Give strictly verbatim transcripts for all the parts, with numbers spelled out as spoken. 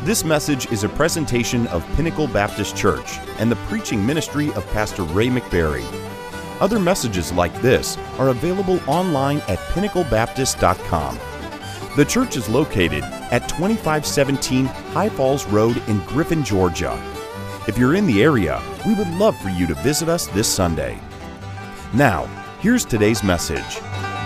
This message is a presentation of Pinnacle Baptist Church and the preaching ministry of Pastor Ray McBarry. Other messages like this are available online at pinnacle baptist dot com. The church is located at twenty-five seventeen High Falls Road in Griffin, Georgia. If you're in the area, we would love for you to visit us this Sunday. Now, here's today's message.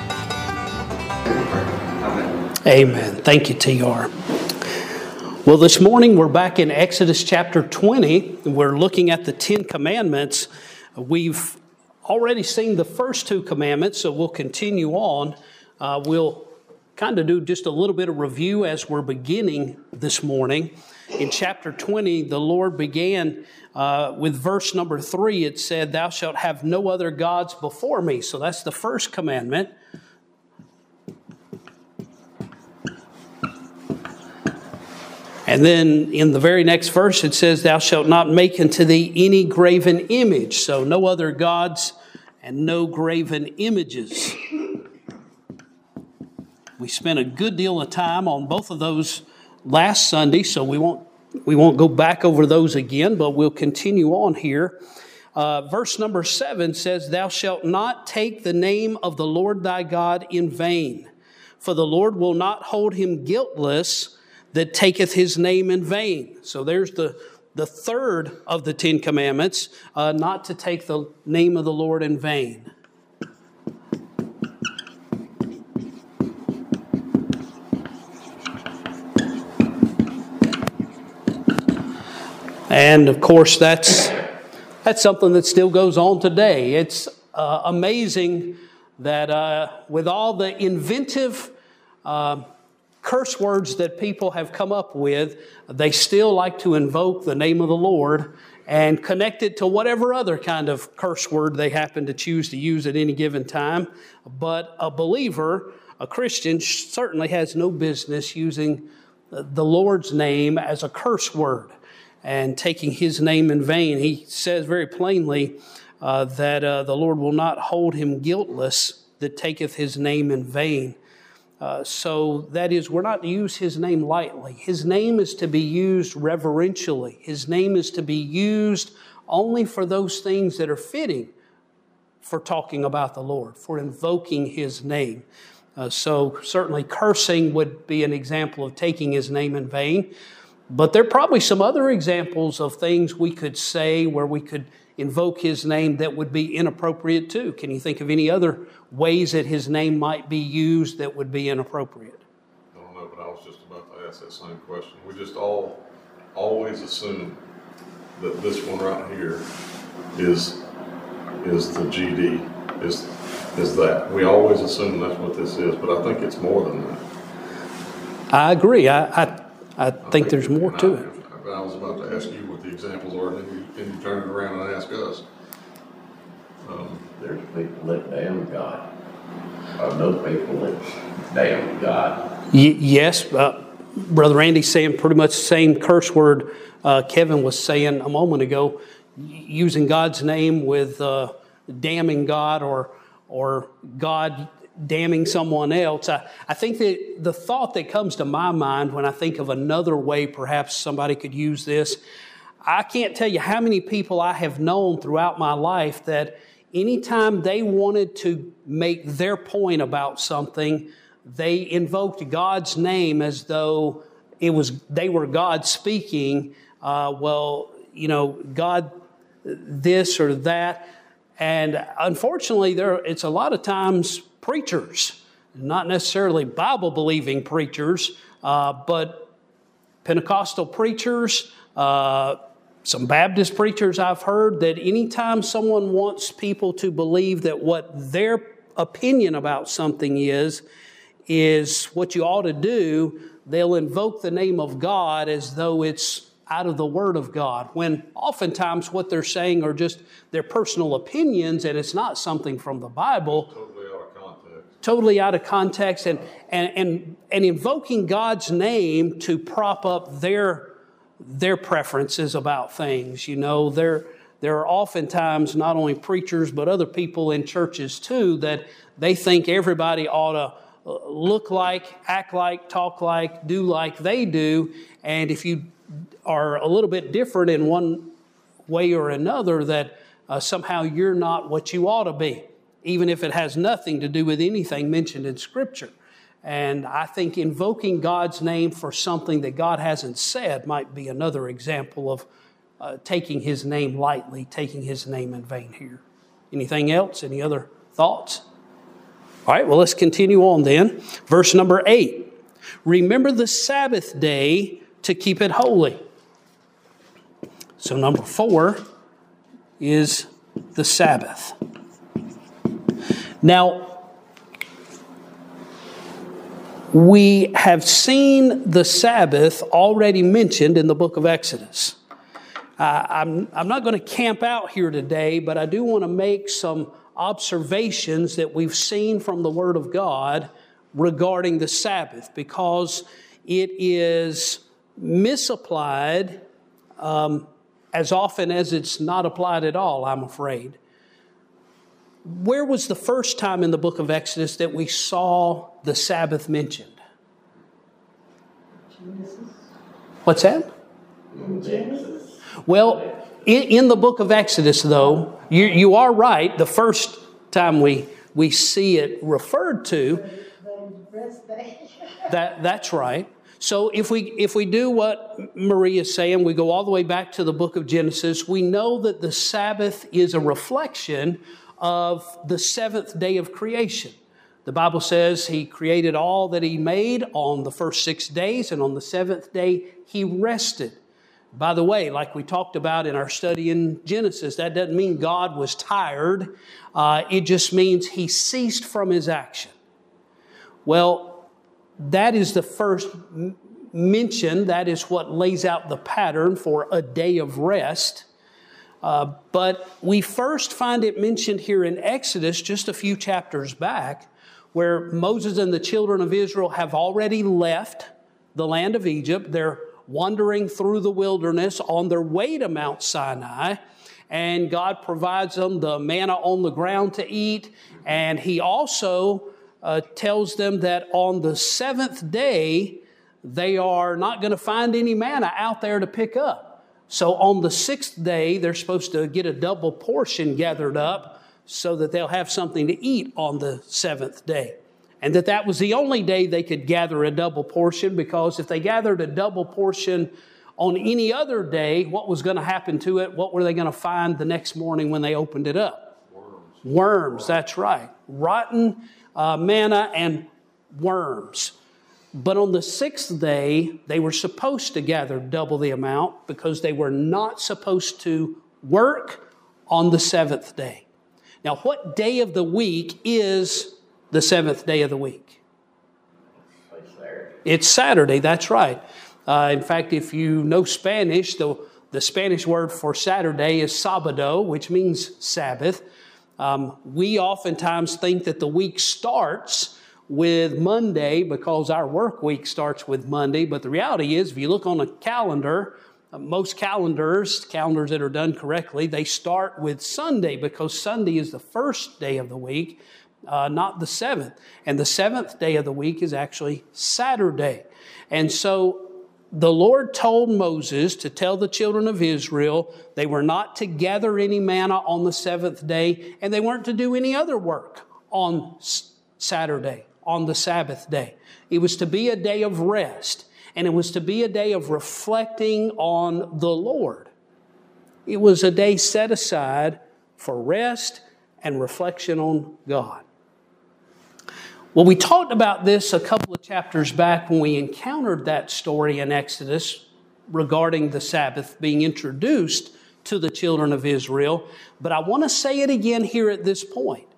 Amen. Thank you, T R. Well, this morning we're back in Exodus chapter twenty. We're looking at the Ten Commandments. We've already seen the first two commandments, so we'll continue on. Uh, we'll kind of do just a little bit of review as we're beginning this morning. In chapter twenty, the Lord began uh, with verse number three. It said, "Thou shalt have no other gods before me." So that's the first commandment. And then in the very next verse, it says, "Thou shalt not make unto thee any graven image." So no other gods and no graven images. We spent a good deal of time on both of those last Sunday, so we won't we won't go back over those again, but we'll continue on here. Uh, verse number seven says, "Thou shalt not take the name of the Lord thy God in vain, for the Lord will not hold him guiltless that taketh his name in vain." So there's the, the third of the Ten Commandments, uh, not to take the name of the Lord in vain. And of course, that's that's something that still goes on today. It's uh, amazing that uh, with all the inventive uh, curse words that people have come up with, they still like to invoke the name of the Lord and connect it to whatever other kind of curse word they happen to choose to use at any given time. But a believer, a Christian, certainly has no business using the Lord's name as a curse word and taking his name in vain. He says very plainly uh, that uh, the Lord will not hold him guiltless that taketh his name in vain. Uh, so that is, we're not to use his name lightly. His name is to be used reverentially. His name is to be used only for those things that are fitting for talking about the Lord, for invoking his name. Uh, so certainly cursing would be an example of taking his name in vain. But there are probably some other examples of things we could say where we could invoke his name that would be inappropriate too. Can you think of any other ways that his name might be used that would be inappropriate? I don't know, but I was just about to ask that same question. We just all always assume that this one right here is is the G D, is is that. We always assume that's what this is, but I think it's more than that. I agree. I I, I, I think, think there's more to I, it. I was about to ask you what the examples are, and then you, then you turn it around and ask us. Um, There's people that damn God. I know people that damn God. Y- yes, uh, Brother Andy's saying pretty much the same curse word uh, Kevin was saying a moment ago, using God's name with uh, damning God or or God damning someone else. I, I think that the thought that comes to my mind when I think of another way perhaps somebody could use this, I can't tell you how many people I have known throughout my life that anytime they wanted to make their point about something, they invoked God's name as though it was they were God speaking. Uh, well, you know, God this or that. And unfortunately, there it's a lot of times preachers, not necessarily Bible-believing preachers, uh, but Pentecostal preachers, uh, some Baptist preachers I've heard, that anytime someone wants people to believe that what their opinion about something is, is what you ought to do, they'll invoke the name of God as though it's out of the Word of God, when oftentimes what they're saying are just their personal opinions and it's not something from the Bible. totally out of context. Totally out of context and, and, and, and invoking God's name to prop up their their preferences about things. You know, there, there are oftentimes not only preachers but other people in churches too that they think everybody ought to look like, act like, talk like, do like they do. And if you are a little bit different in one way or another, that uh, somehow you're not what you ought to be, even if it has nothing to do with anything mentioned in Scripture. And I think invoking God's name for something that God hasn't said might be another example of uh, taking His name lightly, taking His name in vain here. Anything else? Any other thoughts? All right, well, let's continue on then. Verse number eight. Remember the Sabbath day to keep it holy. So number four is the Sabbath. Now, we have seen the Sabbath already mentioned in the book of Exodus. Uh, I'm, I'm not going to camp out here today, but I do want to make some observations that we've seen from the Word of God regarding the Sabbath, because it is misapplied um, as often as it's not applied at all, I'm afraid. Where was the first time in the book of Exodus that we saw the Sabbath mentioned? Genesis. What's that? Genesis. Well, in, in the book of Exodus, though, you, you are right. The first time we, we see it referred to, that, that's right. So if we if we do what Marie is saying, we go all the way back to the book of Genesis, we know that the Sabbath is a reflection of the seventh day of creation. The Bible says He created all that He made on the first six days, and on the seventh day He rested. By the way, like we talked about in our study in Genesis, that doesn't mean God was tired. Uh, it just means He ceased from His action. Well, that is the first mention. That is what lays out the pattern for a day of rest. Uh, but we first find it mentioned here in Exodus just a few chapters back, where Moses and the children of Israel have already left the land of Egypt. They're wandering through the wilderness on their way to Mount Sinai, and God provides them the manna on the ground to eat, and He also uh, tells them that on the seventh day they are not going to find any manna out there to pick up. So on the sixth day they're supposed to get a double portion gathered up so that they'll have something to eat on the seventh day. And that that was the only day they could gather a double portion, because if they gathered a double portion on any other day, what was going to happen to it? What were they going to find the next morning when they opened it up? Worms. Worms, that's right. Rotten uh, manna and worms. But on the sixth day, they were supposed to gather double the amount, because they were not supposed to work on the seventh day. Now, what day of the week is the seventh day of the week? It's Saturday. It's Saturday, that's right. Uh, in fact, if you know Spanish, the, the Spanish word for Saturday is sábado, which means Sabbath. Um, we oftentimes think that the week starts with Monday because our work week starts with Monday. But the reality is, if you look on a calendar, uh, most calendars, calendars that are done correctly, they start with Sunday, because Sunday is the first day of the week, uh, not the seventh. And the seventh day of the week is actually Saturday. And so the Lord told Moses to tell the children of Israel they were not to gather any manna on the seventh day, and they weren't to do any other work on Saturday, on the Sabbath day. It was to be a day of rest, and it was to be a day of reflecting on the Lord. It was a day set aside for rest and reflection on God. Well, we talked about this a couple of chapters back when we encountered that story in Exodus regarding the Sabbath being introduced to the children of Israel. But I want to say it again here at this point.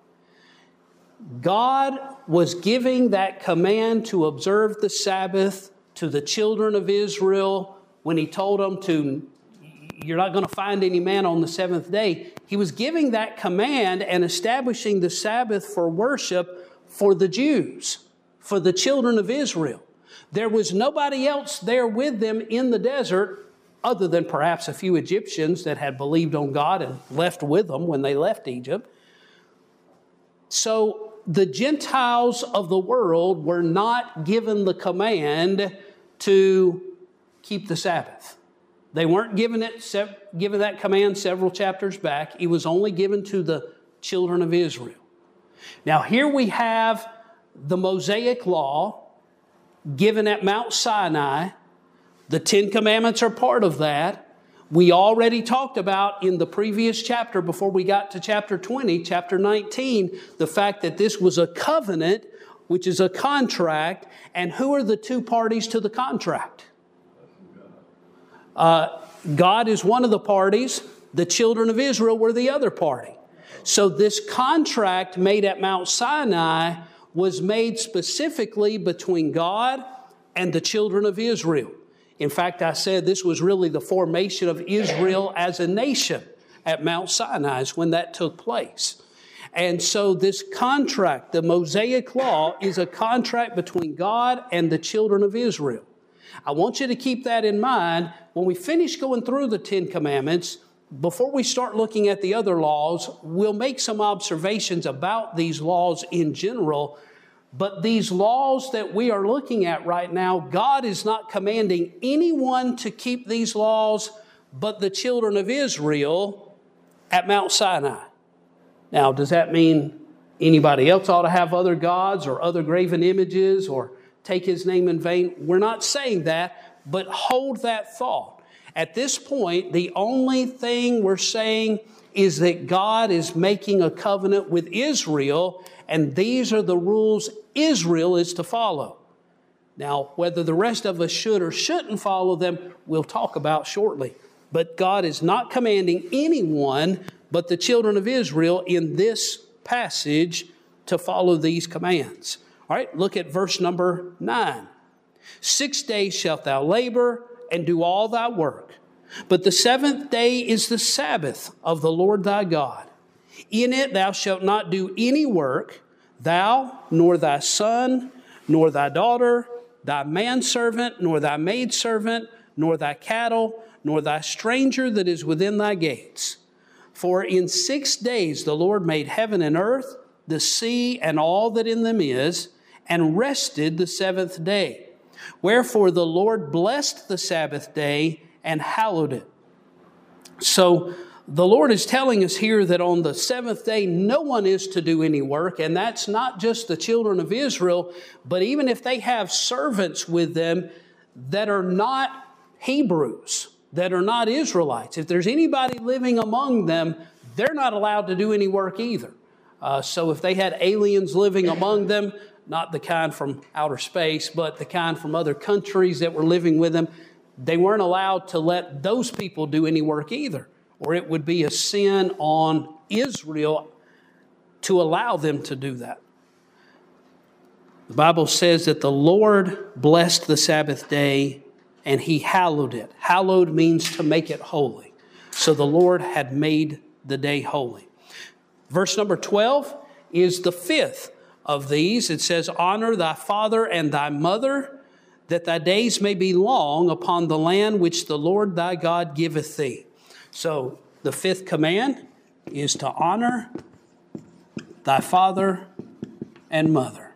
God was giving that command to observe the Sabbath to the children of Israel when He told them to, you're not going to find any manna on the seventh day. He was giving that command and establishing the Sabbath for worship for the Jews, for the children of Israel. There was nobody else there with them in the desert other than perhaps a few Egyptians that had believed on God and left with them when they left Egypt. So the Gentiles of the world were not given the command to keep the Sabbath. They weren't given it, given that command several chapters back. It was only given to the children of Israel. Now here we have the Mosaic Law given at Mount Sinai. The Ten Commandments are part of that. We already talked about in the previous chapter, before we got to chapter twenty, chapter nineteen, the fact that this was a covenant, which is a contract. And who are the two parties to the contract? Uh, God is one of the parties. The children of Israel were the other party. So this contract made at Mount Sinai was made specifically between God and the children of Israel. In fact, I said this was really the formation of Israel as a nation at Mount Sinai is when that took place. And so this contract, the Mosaic Law, is a contract between God and the children of Israel. I want you to keep that in mind when we finish going through the Ten Commandments. Before we start looking at the other laws, we'll make some observations about these laws in general. But these laws that we are looking at right now, God is not commanding anyone to keep these laws but the children of Israel at Mount Sinai. Now, does that mean anybody else ought to have other gods or other graven images or take His name in vain? We're not saying that, but hold that thought. At this point, the only thing we're saying is that God is making a covenant with Israel, and these are the rules Israel is to follow. Now, whether the rest of us should or shouldn't follow them, we'll talk about shortly. But God is not commanding anyone but the children of Israel in this passage to follow these commands. All right, look at verse number nine. Six days shalt thou labor and do all thy work. But the seventh day is the Sabbath of the Lord thy God. In it thou shalt not do any work, thou, nor thy son, nor thy daughter, thy manservant, nor thy maidservant, nor thy cattle, nor thy stranger that is within thy gates. For in six days the Lord made heaven and earth, the sea, and all that in them is, and rested the seventh day. Wherefore the Lord blessed the Sabbath day and hallowed it. So the Lord is telling us here that on the seventh day, no one is to do any work. And that's not just the children of Israel, but even if they have servants with them that are not Hebrews, that are not Israelites, if there's anybody living among them, they're not allowed to do any work either. Uh, so if they had aliens living among them, not the kind from outer space, but the kind from other countries that were living with them, they weren't allowed to let those people do any work either, or it would be a sin on Israel to allow them to do that. The Bible says that the Lord blessed the Sabbath day and He hallowed it. Hallowed means to make it holy. So the Lord had made the day holy. Verse number twelve is the fifth of these. It says, honor thy father and thy mother, that thy days may be long upon the land which the Lord thy God giveth thee. So the fifth command is to honor thy father and mother.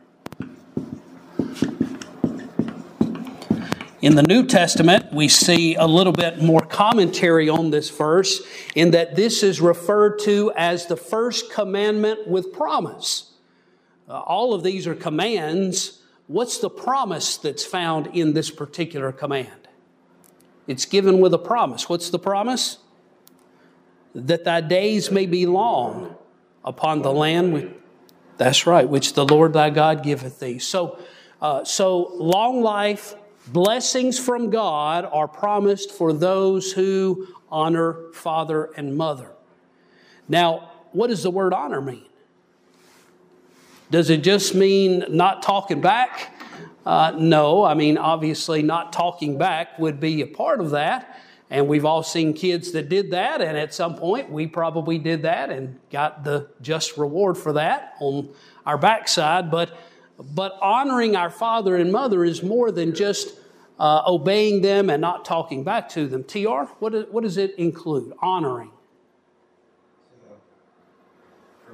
In the New Testament, we see a little bit more commentary on this verse in that this is referred to as the first commandment with promise. Uh, all of these are commands. What's the promise that's found in this particular command? It's given with a promise. What's the promise? That thy days may be long upon the land, which, that's right, which the Lord thy God giveth thee. So, uh, so long life, blessings from God are promised for those who honor father and mother. Now, what does the word honor mean? Does it just mean not talking back? Uh, no, I mean, obviously not talking back would be a part of that. And we've all seen kids that did that. And at some point, we probably did that and got the just reward for that on our backside. But, but honoring our father and mother is more than just uh, obeying them and not talking back to them. T R, what, is, what does it include, honoring? Uh,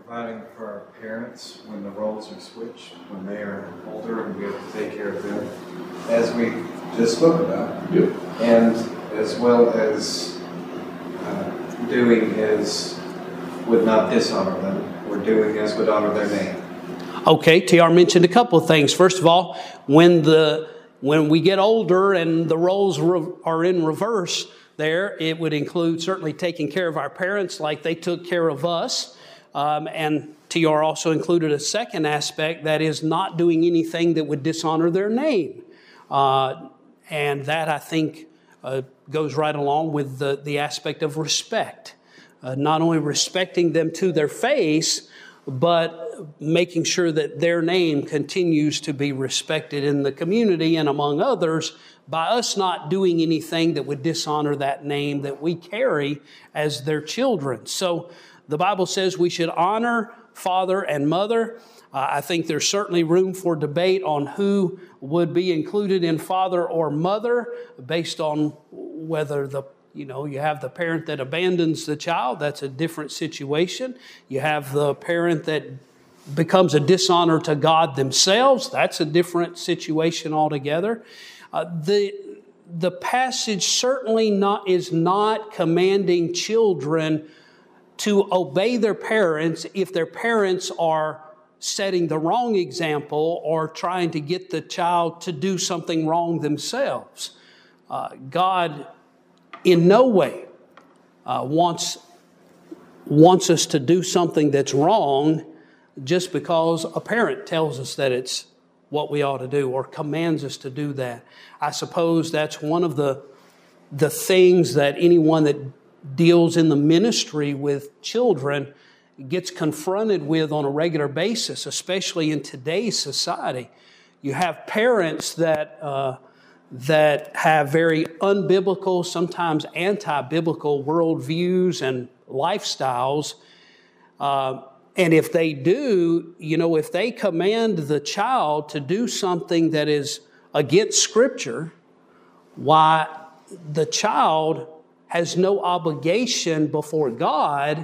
providing for our parents when the roles are switched, when they are older and we have to take care of them, as we just spoke about. Yep. And as well as uh, doing as would not dishonor them, or doing as would honor their name. Okay, T R mentioned a couple of things. First of all, when the when we get older and the roles re- are in reverse there, it would include certainly taking care of our parents like they took care of us. Um, and T R also included a second aspect, that is not doing anything that would dishonor their name. Uh, and that, I think, uh, goes right along with the, the aspect of respect. Uh, not only respecting them to their face, but making sure that their name continues to be respected in the community and among others by us not doing anything that would dishonor that name that we carry as their children. So the Bible says we should honor father and mother. Uh, I think there's certainly room for debate on who would be included in father or mother based on whether the You know, you have the parent that abandons the child. That's a different situation. You have the parent that becomes a dishonor to God themselves. That's a different situation altogether. Uh, the the passage certainly not is not commanding children to obey their parents if their parents are setting the wrong example or trying to get the child to do something wrong themselves. Uh, God in no way uh, wants, wants us to do something that's wrong just because a parent tells us that it's what we ought to do or commands us to do that. I suppose that's one of the, the things that anyone that deals in the ministry with children gets confronted with on a regular basis, especially in today's society. You have parents that uh, that have very unbiblical, sometimes anti-biblical worldviews and lifestyles. Uh, and if they do, you know, if they command the child to do something that is against Scripture, why the child has no obligation before God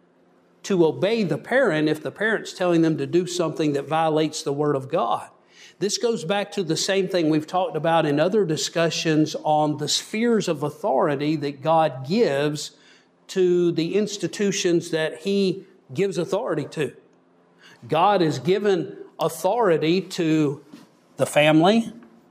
to obey the parent if the parent's telling them to do something that violates the Word of God. This goes back to the same thing we've talked about in other discussions on the spheres of authority that God gives to the institutions that He gives authority to. God has given authority to the family,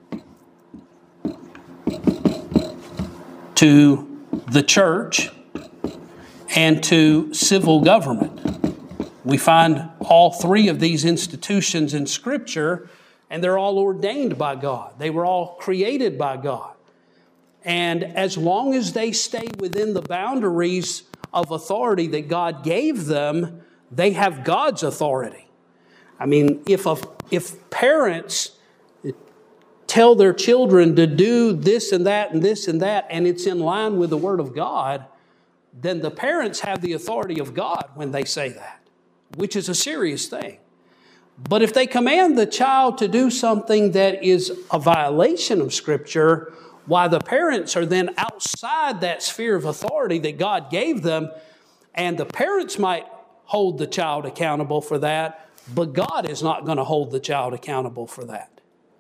to the church, and to civil government. We find all three of these institutions in Scripture, and they're all ordained by God. They were all created by God. And as long as they stay within the boundaries of authority that God gave them, they have God's authority. I mean, if a, if parents tell their children to do this and that and this and that, and it's in line with the Word of God, then the parents have the authority of God when they say that, which is a serious thing. But if they command the child to do something that is a violation of Scripture, why the parents are then outside that sphere of authority that God gave them, and the parents might hold the child accountable for that, but God is not going to hold the child accountable for that.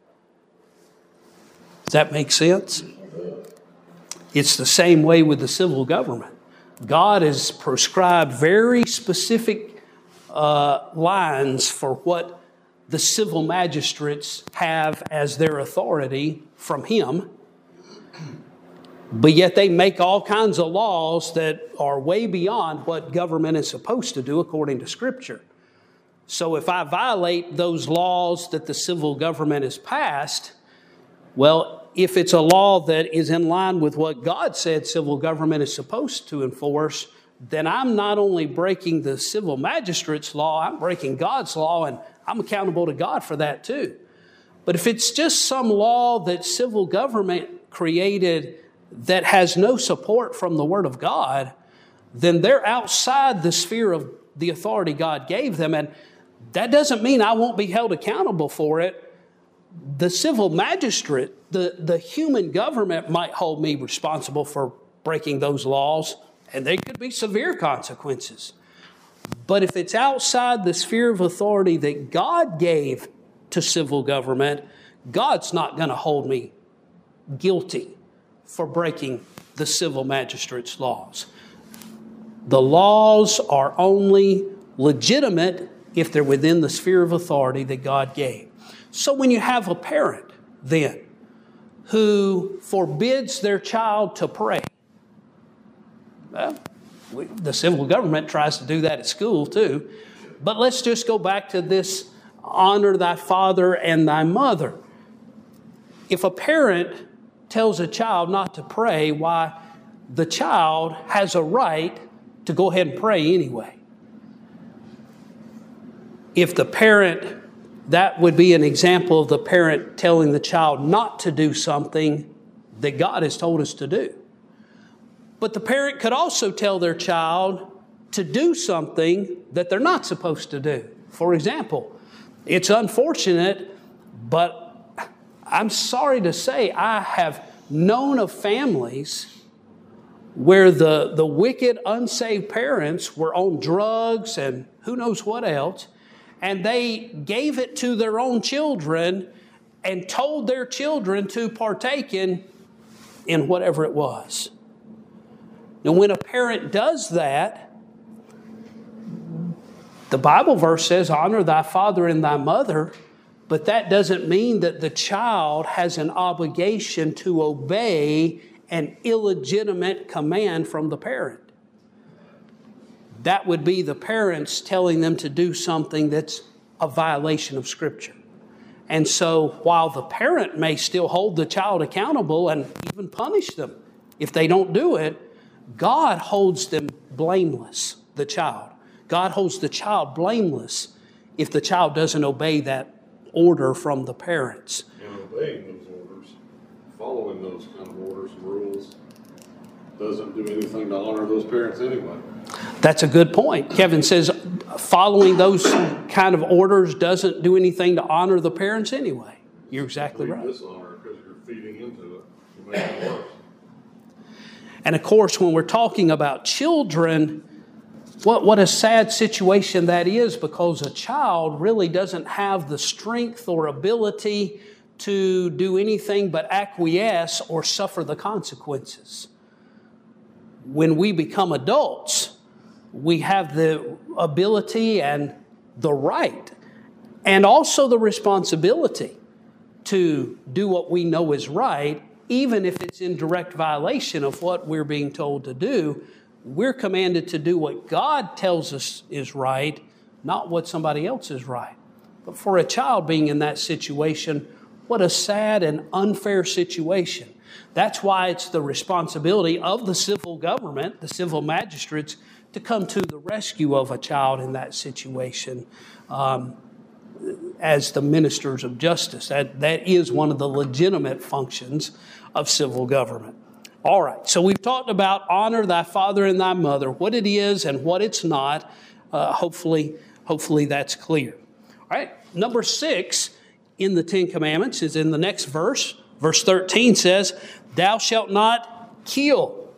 Does that make sense? It's the same way with the civil government. God has prescribed very specific Uh, lines for what the civil magistrates have as their authority from Him, but yet they make all kinds of laws that are way beyond what government is supposed to do according to Scripture. So if I violate those laws that the civil government has passed, well, if it's a law that is in line with what God said civil government is supposed to enforce, then I'm not only breaking the civil magistrate's law, I'm breaking God's law, and I'm accountable to God for that too. But if it's just some law that civil government created that has no support from the Word of God, then they're outside the sphere of the authority God gave them, and that doesn't mean I won't be held accountable for it. The civil magistrate, the, the human government might hold me responsible for breaking those laws, and they could be severe consequences. But if it's outside the sphere of authority that God gave to civil government, God's not going to hold me guilty for breaking the civil magistrate's laws. The laws are only legitimate if they're within the sphere of authority that God gave. So when you have a parent, then, who forbids their child to pray, well, we, the civil government tries to do that at school too. But let's just go back to this, honor thy father and thy mother. If a parent tells a child not to pray, why, the child has a right to go ahead and pray anyway. If the parent, that would be an example of the parent telling the child not to do something that God has told us to do. But the parent could also tell their child to do something that they're not supposed to do. For example, it's unfortunate, but I'm sorry to say I have known of families where the, the wicked, unsaved parents were on drugs and who knows what else, and they gave it to their own children and told their children to partake in, in whatever it was. Now, when a parent does that, the Bible verse says, honor thy father and thy mother, but that doesn't mean that the child has an obligation to obey an illegitimate command from the parent. That would be the parents telling them to do something that's a violation of Scripture. And so while the parent may still hold the child accountable and even punish them if they don't do it, God holds them blameless, the child. God holds the child blameless if the child doesn't obey that order from the parents. And obeying those orders, following those kind of orders and rules, doesn't do anything to honor those parents anyway. That's a good point. Kevin says following those kind of orders doesn't do anything to honor the parents anyway. You're exactly right. Dishonor because you're feeding into it. You're making it worse. And of course, when we're talking about children, what, what a sad situation that is, because a child really doesn't have the strength or ability to do anything but acquiesce or suffer the consequences. When we become adults, we have the ability and the right and also the responsibility to do what we know is right, even if it's in direct violation of what we're being told to do. We're commanded to do what God tells us is right, not what somebody else is right. But for a child being in that situation, what a sad and unfair situation. That's why it's the responsibility of the civil government, the civil magistrates, to come to the rescue of a child in that situation um, as the ministers of justice. That, that is one of the legitimate functions of civil government. All right, so we've talked about honor thy father and thy mother, what it is and what it's not. Uh, hopefully, hopefully that's clear. All right, number six in the Ten Commandments is in the next verse. Verse thirteen says, thou shalt not kill.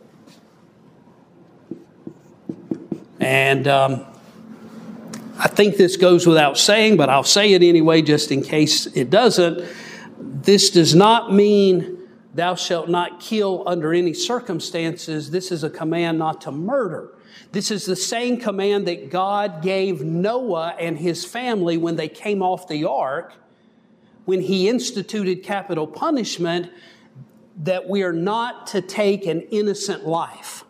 And um, I think this goes without saying, but I'll say it anyway just in case it doesn't. This does not mean thou shalt not kill under any circumstances. This is a command not to murder. This is the same command that God gave Noah and his family when they came off the ark, when he instituted capital punishment, that we are not to take an innocent life.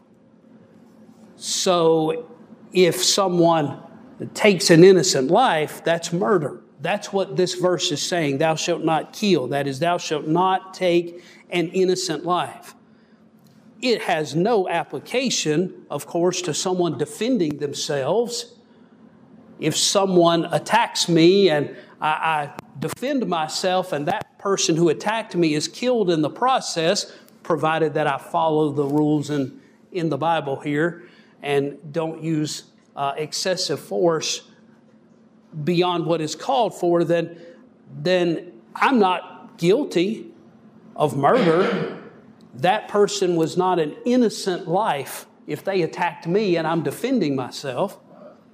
So if someone takes an innocent life, that's murder. That's what this verse is saying. Thou shalt not kill. That is, thou shalt not take an innocent life. It has no application, of course, to someone defending themselves. If someone attacks me and I, I defend myself and that person who attacked me is killed in the process, provided that I follow the rules in, in the Bible here and don't use uh, excessive force beyond what is called for, then, then I'm not guilty of murder. That person was not an innocent life if they attacked me and I'm defending myself.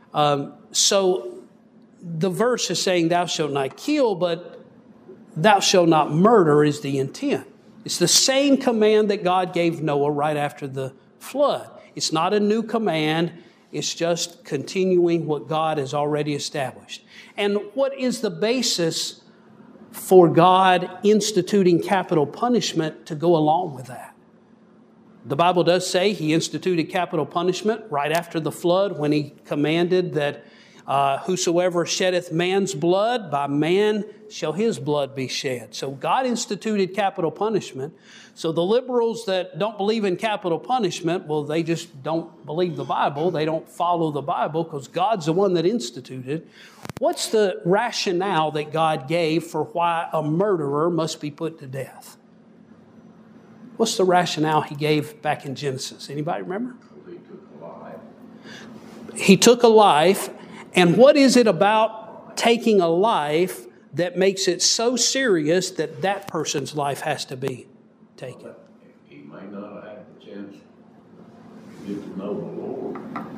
Um, so the verse is saying thou shalt not kill, but thou shalt not murder is the intent. It's the same command that God gave Noah right after the flood. It's not a new command. It's just continuing what God has already established. And what is the basis for God instituting capital punishment to go along with that? The Bible does say He instituted capital punishment right after the flood when He commanded that uh, whosoever sheddeth man's blood, by man shall his blood be shed. So God instituted capital punishment. So the liberals that don't believe in capital punishment, well, they just don't believe the Bible. They don't follow the Bible because God's the one that instituted. What's the rationale that God gave for why a murderer must be put to death? What's the rationale He gave back in Genesis? Anybody remember? He took a life. He took a life. And what is it about taking a life that makes it so serious that that person's life has to be taken? He may not have had the chance to get to know the Lord.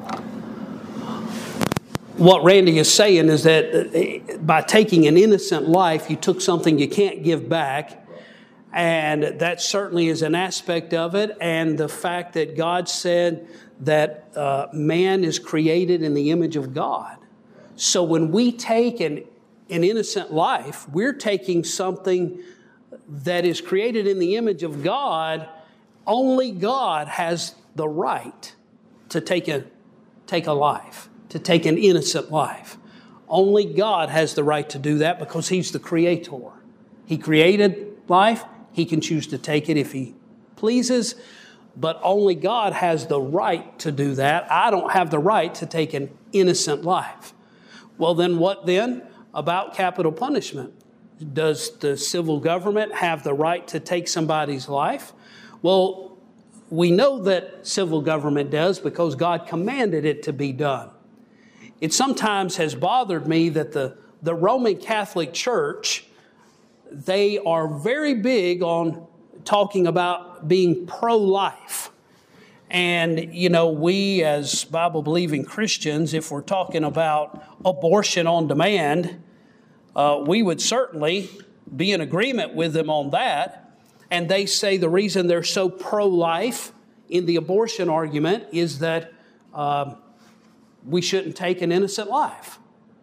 What Randy is saying is that by taking an innocent life, you took something you can't give back. And that certainly is an aspect of it. And the fact that God said that uh, man is created in the image of God. So when we take an, an innocent life, we're taking something that is created in the image of God. Only God has the right to take a, take a life, to take an innocent life. Only God has the right to do that because He's the creator. He created life. He can choose to take it if He pleases, but only God has the right to do that. I don't have the right to take an innocent life. Well, then what then about capital punishment? Does the civil government have the right to take somebody's life? Well, we know that civil government does because God commanded it to be done. It sometimes has bothered me that the, the Roman Catholic Church, they are very big on talking about being pro-life. And, you know, we as Bible-believing Christians, if we're talking about abortion on demand, uh, we would certainly be in agreement with them on that. And they say the reason they're so pro-life in the abortion argument is that uh, we shouldn't take an innocent life.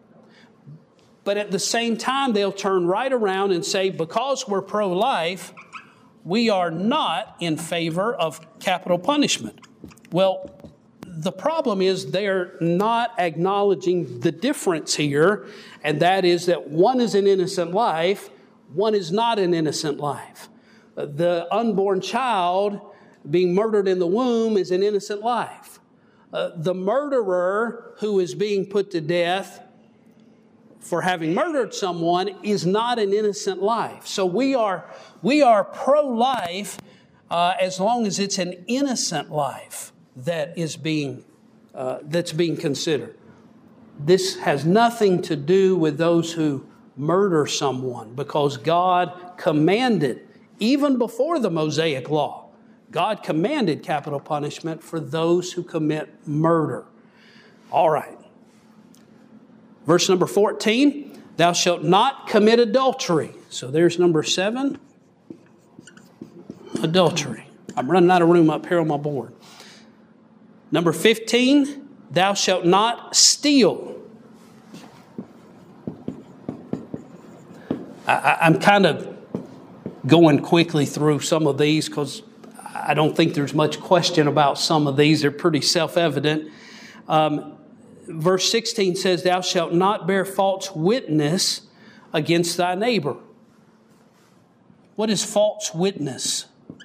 But at the same time, they'll turn right around and say, because we're pro-life, we are not in favor of capital punishment. Well, the problem is they're not acknowledging the difference here, and that is that one is an innocent life, one is not an innocent life. The unborn child being murdered in the womb is an innocent life. Uh, the murderer who is being put to death for having murdered someone is not an innocent life. So we are we are pro-life uh, as long as it's an innocent life that is being uh, that's being considered. This has nothing to do with those who murder someone, because God commanded, even before the Mosaic Law, God commanded capital punishment for those who commit murder. All right. Verse number fourteen, thou shalt not commit adultery. So there's number seven, adultery. I'm running out of room up here on my board. Number fifteen, thou shalt not steal. I, I'm kind of going quickly through some of these because I don't think there's much question about some of these. They're pretty self-evident. Um, verse sixteen says, thou shalt not bear false witness against thy neighbor. What is false witness?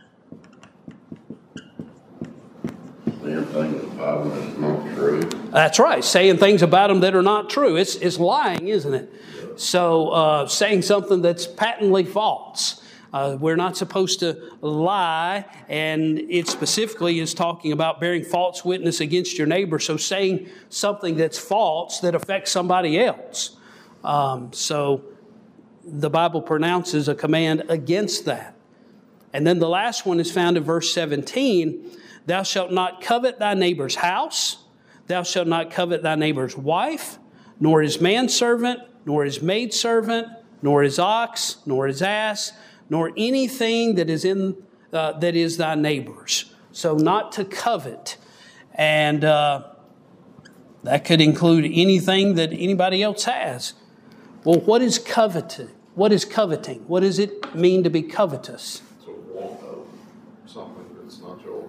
Saying things about them that's not true. That's right. Saying things about them that are not true. It's, it's lying, isn't it? So uh, saying something that's patently false. Uh, we're not supposed to lie, and it specifically is talking about bearing false witness against your neighbor. So saying something that's false that affects somebody else. Um, so the Bible pronounces a command against that. And then the last one is found in verse seventeen. Thou shalt not covet thy neighbor's house, Thou shalt not covet thy neighbor's wife, nor his manservant, nor his maidservant, nor his ox, nor his ass, nor anything that is in uh, that is thy neighbor's. So not to covet. And uh, that could include anything that anybody else has. Well, what is coveting? What is coveting? What does it mean to be covetous? To want something that's not yours.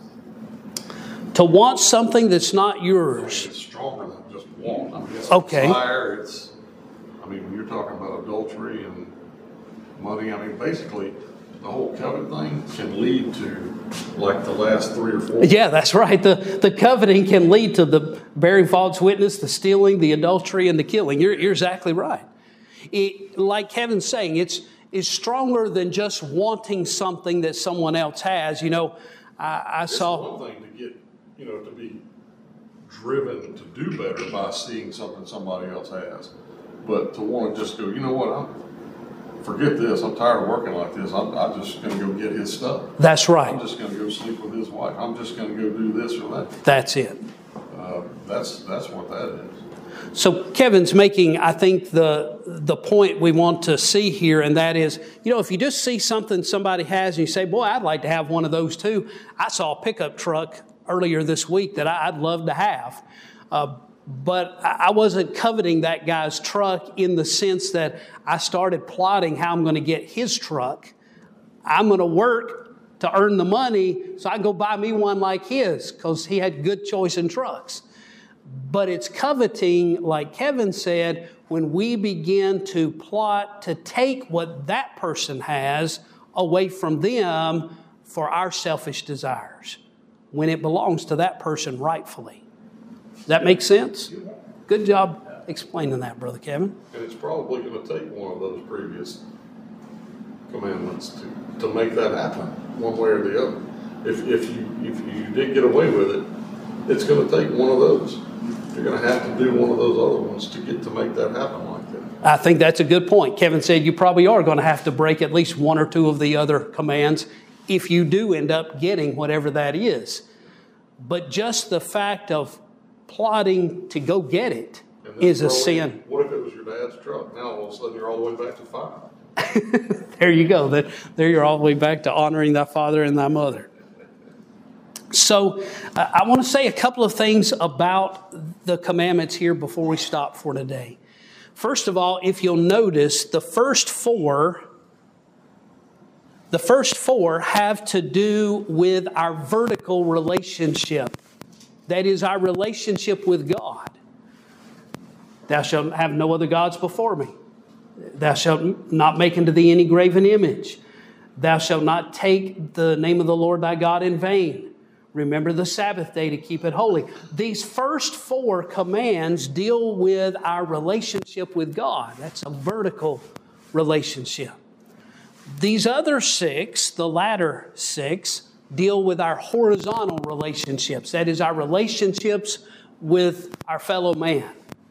To want something that's not yours. It's stronger than just want. I mean, it's Okay. desire. It's, I mean, when you're talking about adultery and money, I mean, basically, the whole covet thing can lead to like the last three or four. Yeah, that's right. The, the coveting can lead to the bearing false witness, the stealing, the adultery, and the killing. You're, you're exactly right. It, like Kevin's saying, it's, it's stronger than just wanting something that someone else has. You know, I, I It's saw... one thing to get, you know, to be driven to do better by seeing something somebody else has. But to want to just go, you know what, I'm, forget this, I'm tired of working like this, I'm, I'm just going to go get his stuff. That's right. I'm just going to go sleep with his wife. I'm just going to go do this or that. That's it. Uh, that's that's what that is. So Kevin's making, I think, the the point we want to see here, and that is, you know, if you just see something somebody has and you say, boy, I'd like to have one of those too. I saw a pickup truck earlier this week that I'd love to have. Uh, but I wasn't coveting that guy's truck in the sense that I started plotting how I'm going to get his truck. I'm going to work to earn the money so I can go buy me one like his because he had good choice in trucks. But it's coveting, like Kevin said, when we begin to plot to take what that person has away from them for our selfish desires, when it belongs to that person rightfully. Does that make sense? Good job explaining that, Brother Kevin. And it's probably going to take one of those previous commandments to, to make that happen, one way or the other. If, if you if you did get away with it, it's going to take one of those. You're going to have to do one of those other ones to get to make that happen like that. I think that's a good point. Kevin said you probably are going to have to break at least one or two of the other commands if you do end up getting whatever that is. But just the fact of plotting to go get it is a sin. What if it was your dad's truck? Now all of a sudden you're all the way back to five. There you go. There you're all the way back to honoring thy father and thy mother. So uh, I want to say a couple of things about the commandments here before we stop for today. First of all, if you'll notice, the first four, the first four have to do with our vertical relationship. That is our relationship with God. Thou shalt have no other gods before me. Thou shalt not make unto thee any graven image. Thou shalt not take the name of the Lord thy God in vain. Remember the Sabbath day to keep it holy. These first four commands deal with our relationship with God. That's a vertical relationship. These other six, the latter six, deal with our horizontal relationships. That is our relationships with our fellow man.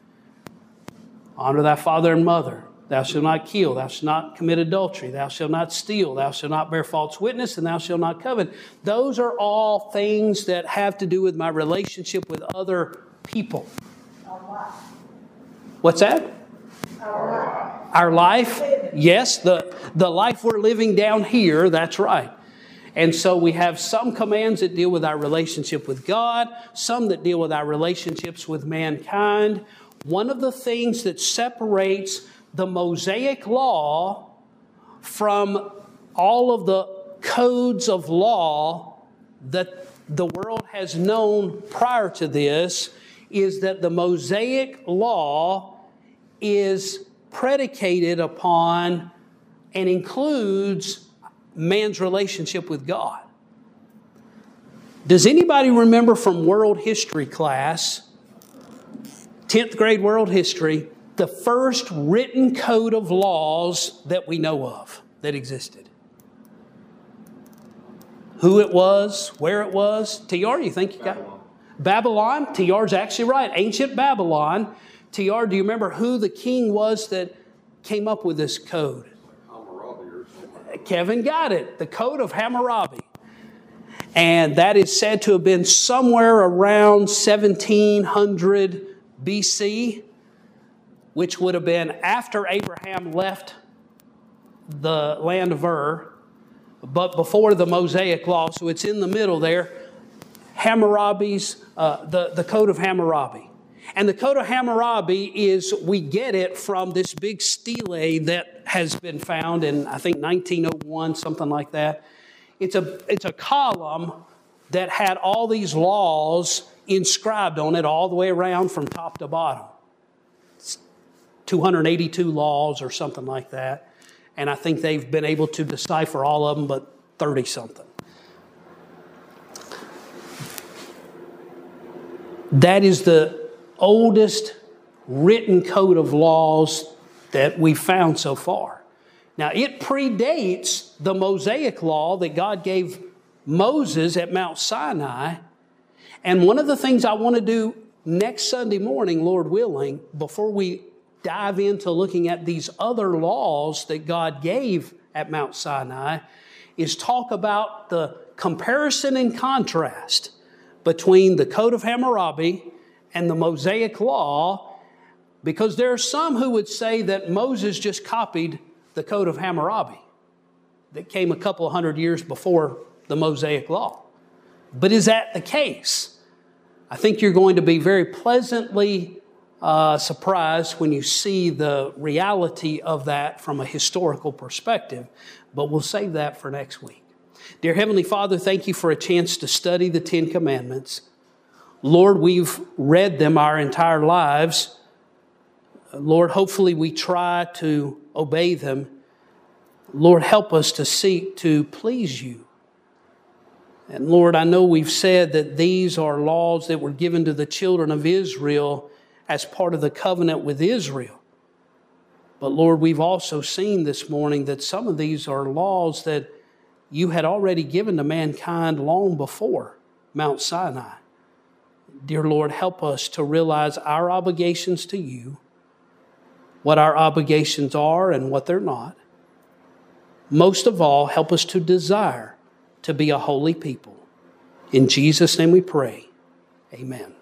Honor thy father and mother. Thou shalt not kill. Thou shalt not commit adultery. Thou shalt not steal. Thou shalt not bear false witness. And thou shalt not covet. Those are all things that have to do with my relationship with other people. Our life. What's that? Our life. Our life. Yes, the, the life we're living down here. That's right. And so we have some commands that deal with our relationship with God, some that deal with our relationships with mankind. One of the things that separates the Mosaic law from all of the codes of law that the world has known prior to this is that the Mosaic law is predicated upon and includes man's relationship with God. Does anybody remember from world history class, tenth grade world history, the first written code of laws that we know of that existed? Who it was, where it was? T R, you think you got it? Babylon. T R's actually right. Ancient Babylon. T R, do you remember who the king was that came up with this code? Kevin got it. The Code of Hammurabi. And that is said to have been somewhere around seventeen hundred B C, which would have been after Abraham left the land of Ur, but before the Mosaic Law. So it's in the middle there. Hammurabi's, uh, the, the Code of Hammurabi. And the Code of Hammurabi is, we get it from this big stele that has been found in, I think, nineteen oh one, something like that. It's a, it's a column that had all these laws inscribed on it all the way around from top to bottom. It's two hundred eighty-two laws or something like that. And I think they've been able to decipher all of them, but thirty-something. That is the oldest written code of laws that we've found so far. Now, it predates the Mosaic Law that God gave Moses at Mount Sinai. And one of the things I want to do next Sunday morning, Lord willing, before we dive into looking at these other laws that God gave at Mount Sinai, is talk about the comparison and contrast between the Code of Hammurabi and the Mosaic Law, because there are some who would say that Moses just copied the Code of Hammurabi that came a couple of hundred years before the Mosaic Law. But is that the case? I think you're going to be very pleasantly uh, surprised when you see the reality of that from a historical perspective, but we'll save that for next week. Dear Heavenly Father, thank you for a chance to study the Ten Commandments. Lord, we've read them our entire lives. Lord, hopefully we try to obey them. Lord, help us to seek to please you. And Lord, I know we've said that these are laws that were given to the children of Israel as part of the covenant with Israel. But Lord, we've also seen this morning that some of these are laws that you had already given to mankind long before Mount Sinai. Dear Lord, help us to realize our obligations to you, what our obligations are and what they're not. Most of all, help us to desire to be a holy people. In Jesus' name we pray. Amen.